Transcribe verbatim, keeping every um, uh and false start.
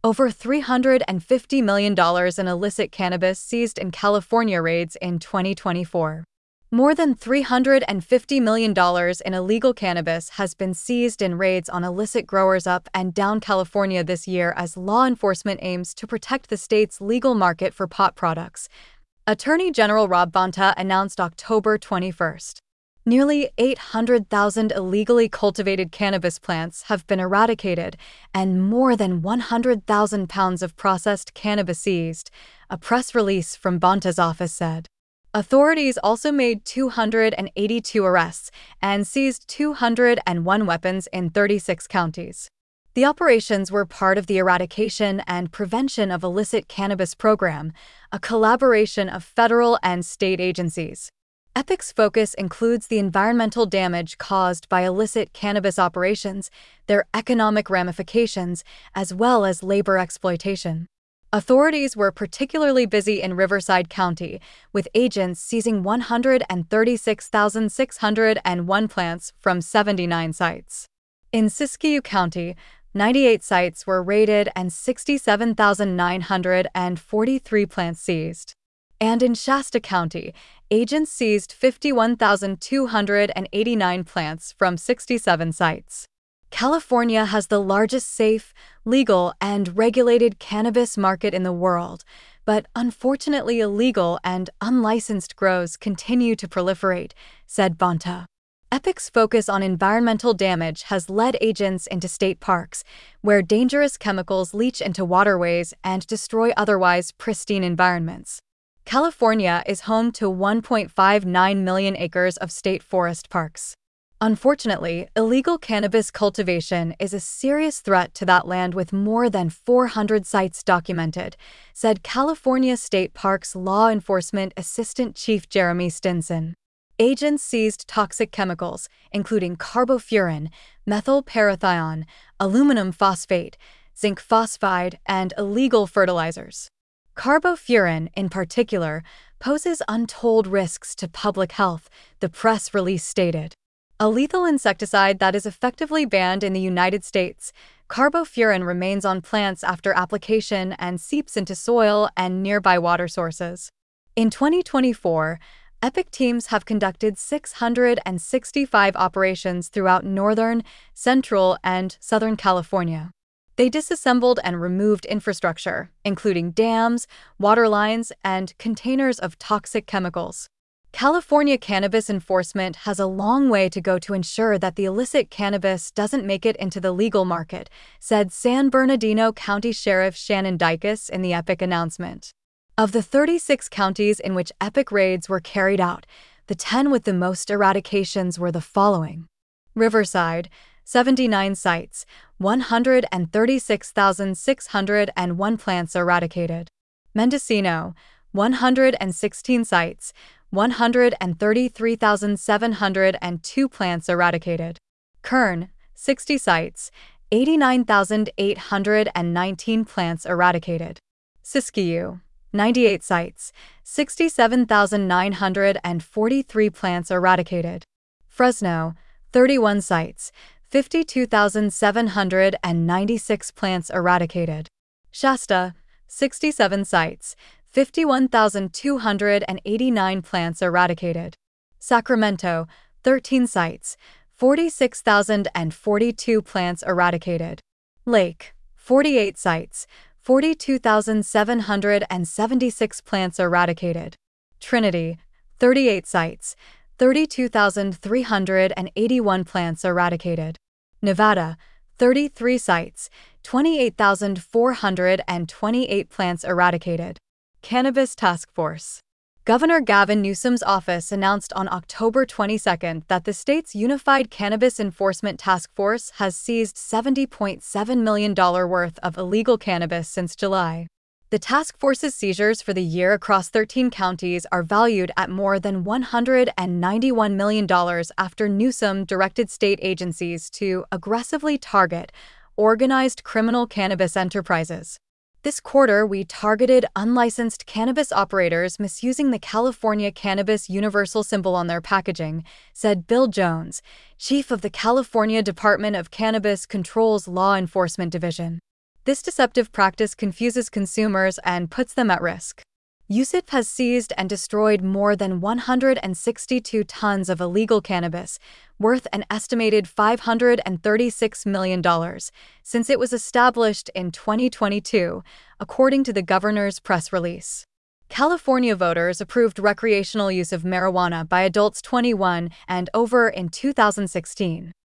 Over three hundred fifty million dollars in illicit cannabis seized in California raids in twenty twenty-four. More than three hundred fifty million dollars in illegal cannabis has been seized in raids on illicit growers up and down California this year as law enforcement aims to protect the state's legal market for pot products. Attorney General Rob Bonta announced October twenty-first. Nearly eight hundred thousand illegally cultivated cannabis plants have been eradicated and more than one hundred thousand pounds of processed cannabis seized, a press release from Bonta's office said. Authorities also made two hundred eighty-two arrests and seized two hundred one weapons in thirty-six counties. The operations were part of the Eradication and Prevention of Illicit Cannabis Program, a collaboration of federal and state agencies. EPIC's focus includes the environmental damage caused by illicit cannabis operations, their economic ramifications, as well as labor exploitation. Authorities were particularly busy in Riverside County, with agents seizing one hundred thirty-six thousand six hundred one plants from seventy-nine sites. In Siskiyou County, ninety-eight sites were raided and sixty-seven thousand nine hundred forty-three plants seized. And in Shasta County, agents seized fifty-one thousand two hundred eighty-nine plants from sixty-seven sites. California has the largest safe, legal, and regulated cannabis market in the world, but unfortunately illegal and unlicensed grows continue to proliferate, said Bonta. EPIC's focus on environmental damage has led agents into state parks, where dangerous chemicals leach into waterways and destroy otherwise pristine environments. California is home to one point five nine million acres of state forest parks. Unfortunately, illegal cannabis cultivation is a serious threat to that land with more than four hundred sites documented, said California State Parks Law Enforcement Assistant Chief Jeremy Stinson. Agents seized toxic chemicals, including carbofuran, methylparathion, aluminum phosphate, zinc phosphide, and illegal fertilizers. Carbofuran, in particular, poses untold risks to public health, the press release stated. A lethal insecticide that is effectively banned in the United States, carbofuran remains on plants after application and seeps into soil and nearby water sources. In twenty twenty-four, EPIC teams have conducted six hundred sixty-five operations throughout northern, central, and southern California. They disassembled and removed infrastructure, including dams, water lines, and containers of toxic chemicals. California cannabis enforcement has a long way to go to ensure that the illicit cannabis doesn't make it into the legal market, said San Bernardino County Sheriff Shannon Dykes in the EPIC announcement. Of the thirty-six counties in which EPIC raids were carried out, the ten with the most eradications were the following: Riverside, seventy-nine sites, one hundred thirty-six thousand six hundred one plants eradicated. Mendocino, one hundred sixteen sites, one hundred thirty-three thousand seven hundred two plants eradicated. Kern, sixty sites, eighty-nine thousand eight hundred nineteen plants eradicated. Siskiyou, ninety-eight sites, sixty-seven thousand nine hundred forty-three plants eradicated. Fresno, thirty-one sites, fifty-two thousand seven hundred ninety-six plants eradicated. Shasta, sixty-seven sites, fifty-one thousand two hundred eighty-nine plants eradicated. Sacramento, thirteen sites, forty-six thousand forty-two plants eradicated. Lake, forty-eight sites, forty-two thousand seven hundred seventy-six plants eradicated. Trinity, thirty-eight sites, thirty-two thousand three hundred eighty-one plants eradicated. Nevada, thirty-three sites, twenty-eight thousand four hundred twenty-eight plants eradicated. Cannabis Task Force. Governor Gavin Newsom's office announced on October twenty-second that the state's Unified Cannabis Enforcement Task Force has seized seventy point seven million dollars worth of illegal cannabis since July. The task force's seizures for the year across thirteen counties are valued at more than one hundred ninety-one million dollars after Newsom directed state agencies to aggressively target organized criminal cannabis enterprises. This quarter, we targeted unlicensed cannabis operators misusing the California Cannabis Universal symbol on their packaging, said Bill Jones, chief of the California Department of Cannabis Control's Law Enforcement Division. This deceptive practice confuses consumers and puts them at risk. USIP has seized and destroyed more than one hundred sixty-two tons of illegal cannabis, worth an estimated five hundred thirty-six million dollars, since it was established in twenty twenty-two, according to the governor's press release. California voters approved recreational use of marijuana by adults twenty-one and over in two thousand sixteen.